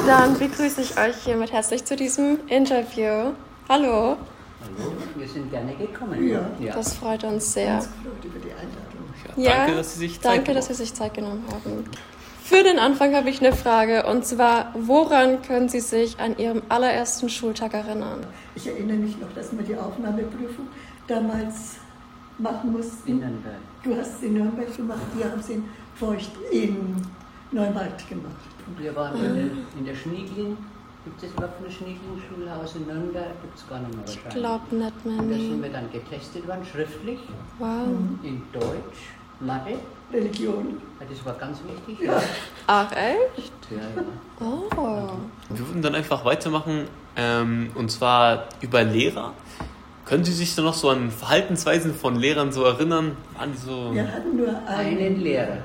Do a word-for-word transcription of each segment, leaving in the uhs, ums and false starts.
Dann begrüße ich euch hiermit herzlich zu diesem Interview. Hallo. Hallo, wir sind gerne gekommen. Ja. Ja. Das freut uns sehr. Ganz gefreut über die Einladung. Ja, Danke, dass Sie sich Zeit danke, genommen dass Sie sich Zeit genommen haben. Für den Anfang habe ich eine Frage, und zwar, woran können Sie sich an Ihrem allerersten Schultag erinnern? Ich erinnere mich noch, dass wir die Aufnahmeprüfung damals machen mussten. In Nürnberg. Du hast sie in Nürnberg gemacht, wir haben sie in Feucht in Neumarkt gemacht. Wir waren in der, in der Schniegling. Gibt es überhaupt ein Schniegling-Schulhaus in Nürnberg? Gibt es gar nicht mehr wahrscheinlich. Ich glaube nicht mehr. Und da Nee. sind wir dann getestet worden, schriftlich, Wow. in Deutsch, Mathe. Religion. Ja, das war ganz wichtig. Ja. Ach, echt? Ja, ja. Oh. Wir würden dann einfach weitermachen, ähm, und zwar über Lehrer. Können Sie sich da noch so an Verhaltensweisen von Lehrern so erinnern? Waren die so... Wir hatten nur einen. Einen Lehrer.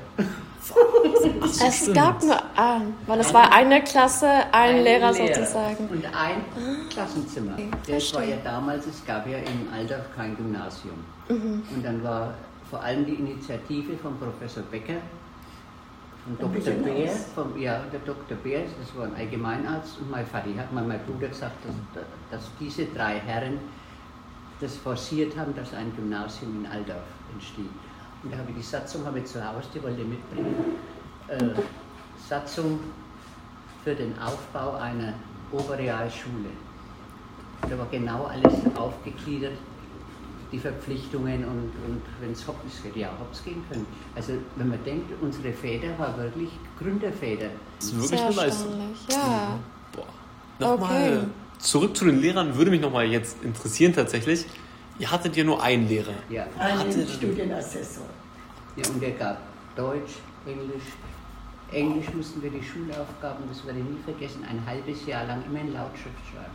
Es gab nur einen, weil es war eine Klasse, ein Einen Lehrer sozusagen. Und ein Klassenzimmer. Das war verstehe. ja damals, es gab ja in Aldorf kein Gymnasium. Mhm. Und dann war vor allem die Initiative von Professor Becker, von Und Doktor Michael Beer, Aus. vom, ja, der Doktor Beer, das war ein Allgemeinarzt, und mein Vati hat mal mein Bruder gesagt, dass, dass diese drei Herren das forciert haben, dass ein Gymnasium in Aldorf entsteht. Und da habe ich die Satzung habe ich zu Hause, die wollte ich mitbringen. Äh, Satzung für den Aufbau einer Oberrealschule. Da war genau alles aufgegliedert, die Verpflichtungen, und, und wenn es hops, es hätte ja auch hops gehen können. Also wenn man denkt, unsere Väter waren wirklich Gründerväter. Das ist wirklich Sehr eine Leistung. erstaunlich, ja. Boah. Nochmal Okay. zurück zu den Lehrern, würde mich nochmal jetzt interessieren tatsächlich. Ihr hattet ja nur einen Lehrer. Ja. Einen Hatte- Studienassessor. Ja, und der gab Deutsch, Englisch. Englisch mussten wir die Schulaufgaben, das werde ich nie vergessen, ein halbes Jahr lang immer in Lautschrift schreiben.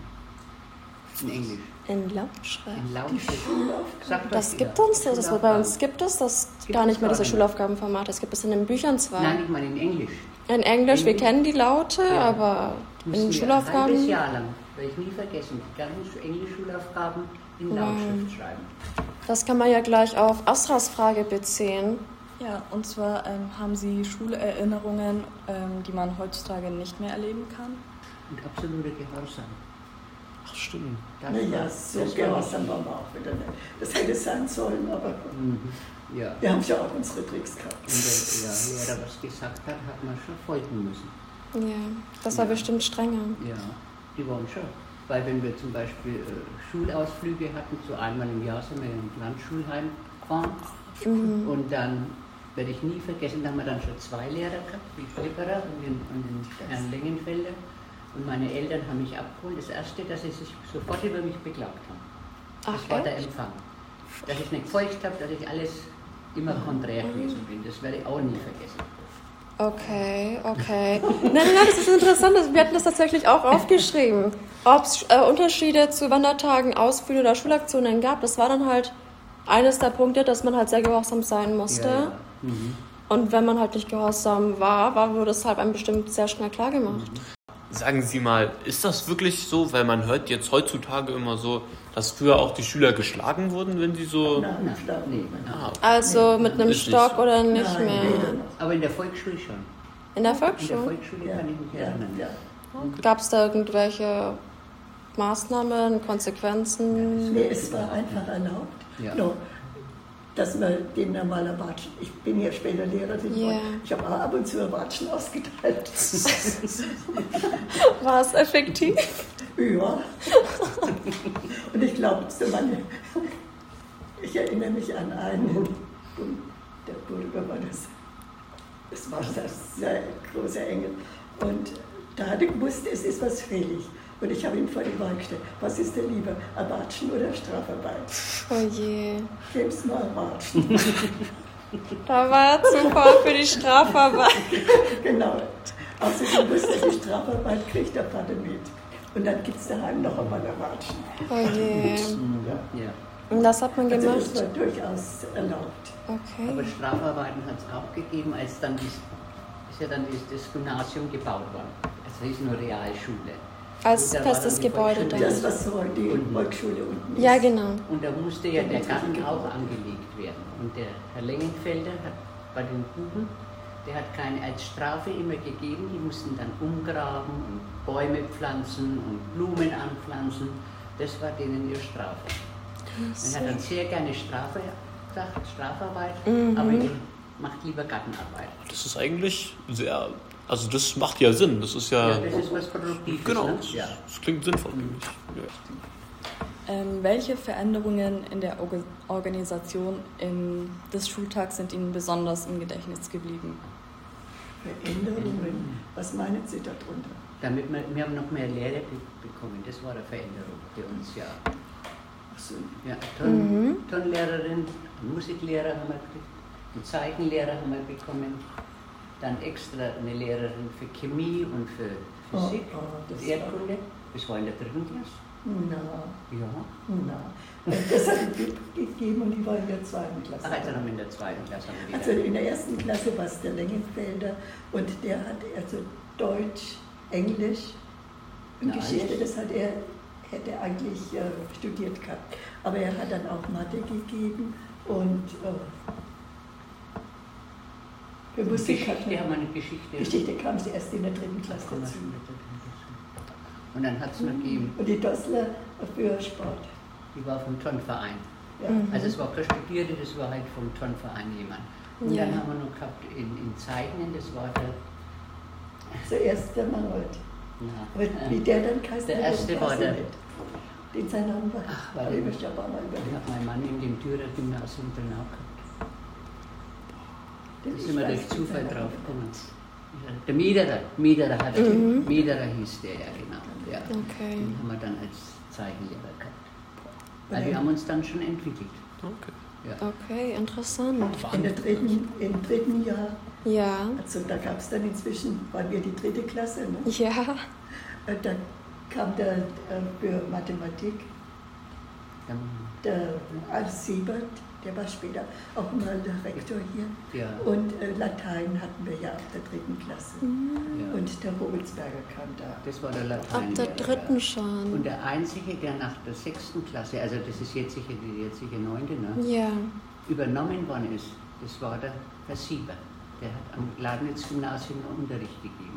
In Englisch. In Lautschrift. In Die Lautschrift. Schulaufgaben. Sagt Das doch gibt jeder. uns, das ist, bei uns gibt es das Gibt gar es nicht mehr, gar diese nicht. Schulaufgabenformate. Es gibt es in den Büchern zwar. Nein, ich meine in Englisch. In Englisch, wir Englisch. kennen die Laute, Ja. aber Mussten in wir ein halbes Schulaufgaben. Jahr lang, werde ich nie vergessen, die ganzen Englisch-Schulaufgaben in Wow. Lautschrift schreiben. Das kann man ja gleich auf Astras Frage beziehen. Ja, und zwar ähm, haben Sie Schulerinnerungen, ähm, die man heutzutage nicht mehr erleben kann? Und absolute Gehorsam. Ach, stimmt. Das Naja, war- so das war gehorsam waren wir auch wieder nicht. Das hätte sein sollen, aber Mhm. Ja. wir haben ja auch unsere Tricks gehabt. Wenn der ja, Lehrer was gesagt hat, hat man schon folgen müssen. Ja, das war Ja. bestimmt strenger. Ja, die waren schon. Weil wenn wir zum Beispiel äh, Schulausflüge hatten, so einmal im Jahr sind wir in ein Landschulheim gefahren. Mhm. Und dann werde ich nie vergessen, da haben wir dann schon zwei Lehrer gehabt, die Flipperer und den, und den Herrn Lengenfelder. Und meine Eltern haben mich abgeholt. Das Erste, dass sie sich sofort über mich beklagt haben. Das Ach, war der echt? Empfang. Dass ich nicht gefolgt habe, dass ich alles immer konträr gewesen bin. Das werde ich auch nie vergessen. Okay, okay. Nein, nein, nein, das ist interessant. Wir hatten das tatsächlich auch aufgeschrieben. Ob es äh, Unterschiede zu Wandertagen, Ausflügen oder Schulaktionen gab, das war dann halt eines der Punkte, dass man halt sehr gehorsam sein musste. Ja, ja. Mhm. Und wenn man halt nicht gehorsam war, war wurde es halt einem bestimmt sehr schnell klar gemacht. Sagen Sie mal, ist das wirklich so? Weil man hört jetzt heutzutage immer so, dass früher auch die Schüler geschlagen wurden, wenn sie so... Nein, Nein, stark nee. nicht. Ah, Also mit einem Ist nicht Stock so. oder nicht Nein, mehr. weder noch. Aber in der Volksschule schon. In der In der Volksschule? Volksschule Ja, kann ich mich ja, erinnern. ja. Gab es da irgendwelche Maßnahmen, Konsequenzen? Nee, es war einfach erlaubt. Ja. No, dass man den normaler Watschen, ich bin ja später Lehrerin, Ja. ich habe auch ab und zu Watschen ausgeteilt. War es effektiv? Ja. Und ich glaube, so meine, ich erinnere mich an einen, der Bürger war das, das war ein sehr großer Engel. Und da hatte ich gewusst, es ist was fällig. Und ich habe ihn vor die Wahl gestellt. Was ist denn lieber, Erwatschen oder Strafarbeit? Oh je. Gib's mal Erwatschen. Da war er zu voll für die Strafarbeit. Genau. Außerdem wusste er, die Strafarbeit kriegt der Vater mit. Und dann gibt es daheim noch einmal Erwatschen. Oh je. Ja. Ja. Und das hat man Also gemacht? das war durchaus erlaubt. Aber Okay. Strafarbeiten hat es auch gegeben, als dann dies, ist ja dann dies, das Gymnasium gebaut worden. Also es ist nur Realschule. Als Und da war festes dann die Gebäude Volksschule. dann. Das, was heute die Und- Volksschule unten ist. Ja, genau. Und da musste ja der Damit Garten gebaut. auch angelegt werden. Und der Herr Lengenfelder hat bei den Buben der hat keine als Strafe immer gegeben, die mussten dann umgraben und Bäume pflanzen und Blumen anpflanzen. Das war denen ihre Strafe. Er hat dann sehr gerne Strafe gesagt, Strafarbeit, Mhm. aber er macht lieber Gartenarbeit. Das ist eigentlich sehr, also das macht ja Sinn. Das ist ja, Ja, das ist was Produktives. genau, Ne? das, Ja. das klingt sinnvoll. Nämlich. Ja. Ähm, welche Veränderungen in der Orga- Organisation in, des Schultags sind Ihnen besonders im Gedächtnis geblieben? Veränderungen, was meinen Sie darunter? Damit wir, wir haben noch mehr Lehrer be- bekommen, das war eine Veränderung für uns, ja. Ach so, Ja, Ton, Mhm. Tonlehrerin, einen Musiklehrer haben wir gekriegt, einen Zeichenlehrer haben wir bekommen, dann extra eine Lehrerin für Chemie und für Physik Oh, oh, das und Erdkunde. Das war in der dritten Klasse. na, Ja. na. Das hat es ge- gegeben und die war in der zweiten Klasse. Ach, also noch in der zweiten Klasse haben wir Also wieder. in der ersten Klasse war es der Längenfelder und der hat also Deutsch, Englisch und Ja, Geschichte, alles. das hat er, hätte er eigentlich äh, studiert gehabt. Aber er hat dann auch Mathe gegeben und äh, für Musik hat Geschichte haben wir eine Geschichte. Geschichte kam sie erst in der dritten Da Klasse kommen wir dazu. schon mit der dritten Klasse. Und dann hat es noch gegeben, Und die Dossler für Sport. die war vom Turnverein. Ja. Mhm. Also es war keine Studierte, das war halt vom Turnverein jemand. Und Ja. dann haben wir noch gehabt in, in Zeichnen, das war der, Zuerst der Mangold. na, Aber wie der dann heißt, Der erste war der- Den sein Name war. Ach, war habe ich der- mich ja mal ich überlegt. habe meinen Mann in dem Dürer-Gymnasium drin auch gehabt. Da Ich sind wir weiß durch nicht, Zufall wer drauf war. gekommen. Der Miederer, Miederer hat er, Mhm. Miederer hieß der ja genau. Ja. Okay. Den haben wir dann als Zeichenlehrer gehabt. Und Also wir dann- haben uns dann schon entwickelt. Okay. Ja. Okay, interessant. In der dritten, Im dritten Jahr, Ja. also da gab es dann inzwischen, waren wir die dritte Klasse, ne? Ja. Äh, da kam der äh, für Mathematik, Dann, der Als Siebert, der war später auch mal der Rektor hier. ja, Und äh, Latein hatten wir ja ab der dritten Klasse. ja. Und der Hobelsberger kam da. Das war der Ab Latein. der dritten schon. Und der Einzige, der nach der sechsten Klasse, also das ist jetzt sicher die jetzige neunte, ne, Ja. übernommen worden ist, das war der Herr Sieber. Der hat am Leibniz-Gymnasium noch Unterricht gegeben.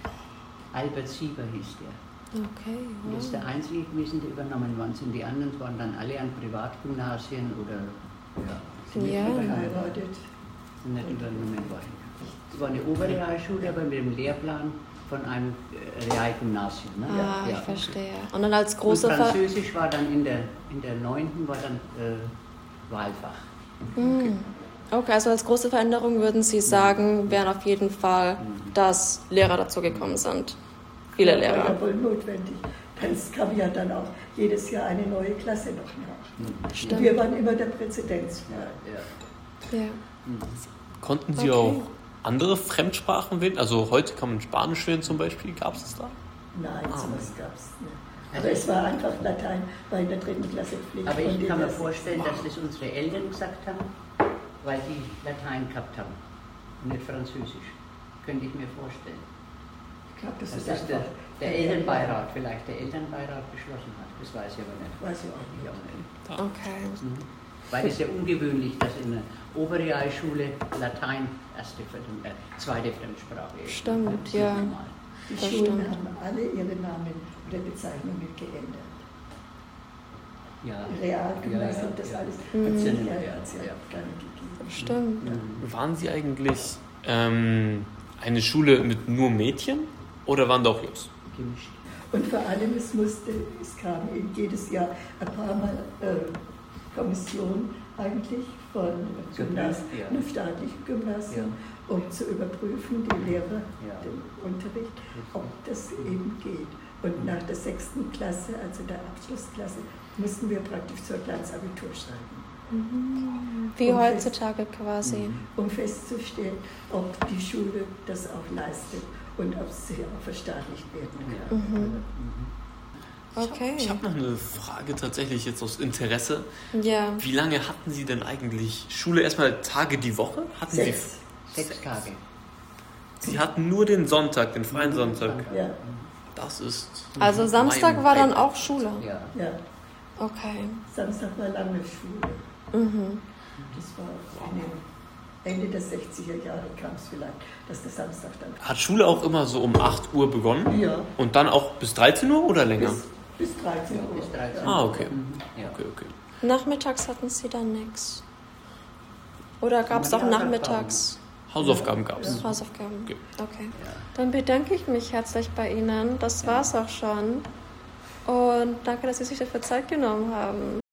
Albert Sieber hieß der. Okay. Und das ist Wow. der Einzige gewesen, der übernommen worden sind. Die anderen waren dann alle an Privatgymnasien oder ja, sind nicht Ja. übernommen, Verheiratet. sind nicht übernommen worden. Es war eine Oberrealschule, aber mit dem Lehrplan von einem äh, Realgymnasium. Ne? Ah, Ja. ich verstehe. Und dann als Und große Ver Französisch war dann in der, in der neunten war dann äh, Wahlfach. Hm. Okay, also als große Veränderung würden Sie sagen, wären auf jeden Fall, dass Lehrer dazugekommen sind. Viele Ja, war Lehrer. ja wohl notwendig. Es kam ja dann auch jedes Jahr eine neue Klasse noch nach. Und Stimmt. wir waren immer der Präzedenzfall. Ja, ja. Ja. Konnten Sie Okay. auch andere Fremdsprachen wählen? Also heute kann man Spanisch wählen zum Beispiel. Gab es das da? Nein, Ah. sowas gab es nicht. Also Aber es war einfach Latein, war in der dritten Klasse Pflicht. Aber und ich in kann mir der vorstellen, dass das unsere Eltern gesagt haben, weil die Latein gehabt haben und nicht Französisch. Könnte ich mir vorstellen. Ich glaube, das, Das ist ist der, einfach. der Elternbeirat, vielleicht der Elternbeirat beschlossen hat. Das weiß ich aber nicht. Weiß ich auch nicht. Ich auch nicht. Okay. Mhm. Weil es ist ja ungewöhnlich, dass in der Oberrealschule Latein erste, Fremd- äh, zweite Fremdsprache ist. Stimmt, Das ist ja. normal. Die Das Schulen stimmt. haben alle ihre Namen oder Bezeichnungen geändert. Ja. Realgymnasium, Ja, ja, das ja. alles. Mhm. Hat es ja, Ja, hat's ja ja. gar nicht gegeben. Stimmt. Mhm. Waren Sie eigentlich ähm, eine Schule mit nur Mädchen oder waren da auch Jungs? Gemischt. Und vor allem, es musste, es kam eben jedes Jahr ein paar Mal äh, Kommission eigentlich von Gymnasium, ja. einem staatlichen Gymnasium, um zu überprüfen, die Lehrer, Ja. den Unterricht, ob das eben geht. Und nach der sechsten Klasse, also der Abschlussklasse, mussten wir praktisch zur Glanzabitur schreiben, Wie Und heutzutage quasi. um festzustellen, ob die Schule das auch leistet und ob sie auch verstaatlicht werden kann. Ja. Mhm. Okay. Ich habe noch eine Frage tatsächlich jetzt aus Interesse. Ja. Wie lange hatten Sie denn eigentlich Schule? Erstmal Tage die Woche? Hatten Sechs. Sechs Tage. Sie, Sie hatten nur den Sonntag, den freien Sonntag. Ja, Das ist. Also Samstag mein war dann Highlight. auch Schule. Ja. ja. Okay. Samstag war lange Schule. Mhm. Das war eine Ende der sechziger Jahre kam es vielleicht, dass der Samstag dann kam. Hat Schule auch immer so um acht Uhr begonnen? Ja. Und dann auch bis dreizehn Uhr oder länger? Bis, bis dreizehn Uhr. Bis dreizehn. Ah, okay. Ja. Okay, okay. Nachmittags hatten Sie dann nichts. Oder gab es auch Ja, nachmittags Hausaufgaben gab es. Hausaufgaben? Okay. Okay. Dann bedanke ich mich herzlich bei Ihnen. Das war's auch schon. Und danke, dass Sie sich dafür Zeit genommen haben.